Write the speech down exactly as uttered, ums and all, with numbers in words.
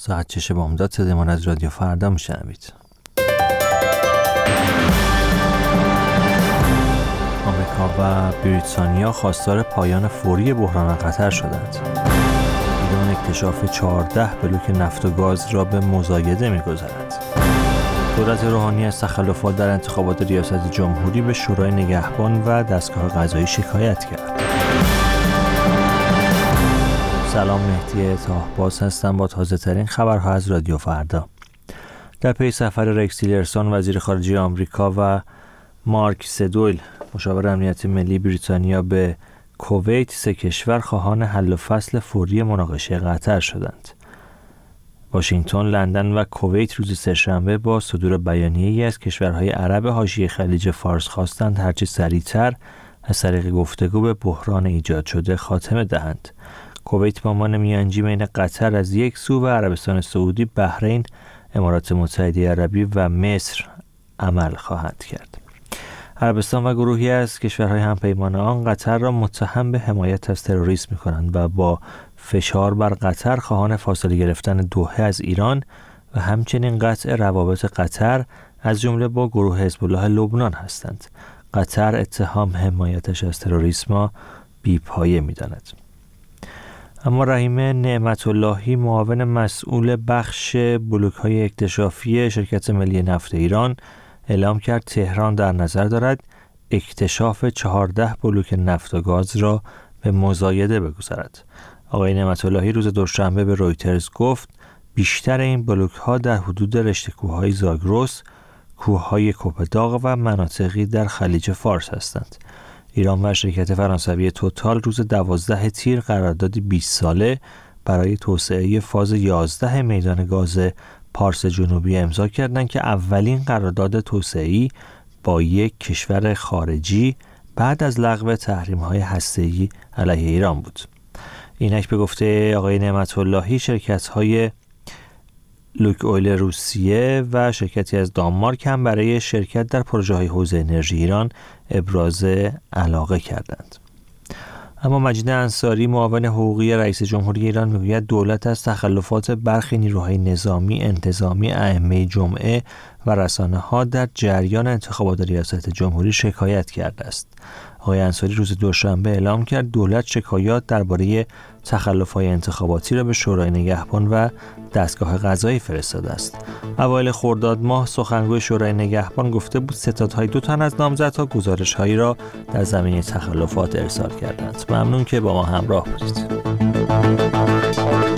ساعت چش بامداد صدایمان از رادیو فردا میشنوید. آمریکا و بریتانیا خواستار پایان فوری بحران قطر شدند. ایران اکتشاف چهارده بلوک نفت و گاز را به مزایده می‌گذارد. دولت روحانی از تخلفات در انتخابات ریاست جمهوری به شورای نگهبان و دستگاه قضایی شکایت کرد. سلام، مهدی طاهباز هستم با تازه ترین خبرها از رادیو فردا. در پی سفر رکس تیلرسون وزیر خارجه آمریکا و مارک سدویل مشاور امنیت ملی بریتانیا به کویت، سه کشور خواهان حل و فصل فوری مناقشه قطر شدند. واشنگتن، لندن و کویت روز سه‌شنبه با صدور بیانیه‌ای از کشورهای عرب حاشیه خلیج فارس خواستند هرچه سریعتر از طریق گفتگو به بحران ایجاد شده خاتمه دهند. کویت به عنوان میانجی بین قطر از یک سو و عربستان سعودی، بحرین، امارات متحده عربی و مصر عمل خواهد کرد. عربستان و گروهی از کشورهای همپیمان آن قطر را متهم به حمایت از تروریسم می‌کنند و با فشار بر قطر خواهان فاصله گرفتن دوحه از ایران و همچنین قطع روابط قطر از جمله با گروه حزب الله لبنان هستند. قطر اتهام حمایتش از تروریسم را بی‌پایه می‌داند. اما رحیم نعمت اللهی، معاون مسئول بخش بلوک‌های اکتشافی شرکت ملی نفت ایران، اعلام کرد تهران در نظر دارد اکتشاف چهارده بلوک نفت و گاز را به مزایده بگذارد. آقای نعمت اللهی روز دوشنبه به رویترز گفت بیشتر این بلوک‌ها در حدود رشته کوه‌های زاگرس، کوه‌های کوپه‌داغ و مناطقی در خلیج فارس هستند. ایران و شرکت فرانسوی توتال روز دوازده تیر قراردادی بیست ساله برای توسعه فاز یازده میدان گاز پارس جنوبی امضا کردند که اولین قرارداد توسعه‌ای با یک کشور خارجی بعد از لغو تحریم‌های هسته‌ای علیه ایران بود. اینک به گفته آقای نعمت اللهی، شرکت‌های لوکویل روسیه و شرکتی از دانمارک هم برای شرکت در پروژه‌های حوزه انرژی ایران ابراز علاقه کردند. اما مجید انصاری، معاون حقوقی رئیس جمهوری ایران، میگوید دولت از تخلفات برخی نیروهای نظامی، انتظامی، ائمه جمعه و رسانه‌ها در جریان انتخابات ریاست جمهوری شکایت کرده است. آقای انصاری روز دوشنبه اعلام کرد دولت شکایات درباره تخلف‌های انتخاباتی را به شورای نگهبان و دستگاه قضایی فرستاده است. اوایل خرداد ماه سخنگوی شورای نگهبان گفته بود ستادهای دو تن از نامزدها گزارش‌هایی را در زمینه تخلفات ارسال کردند. ممنون که با ما همراه بودید.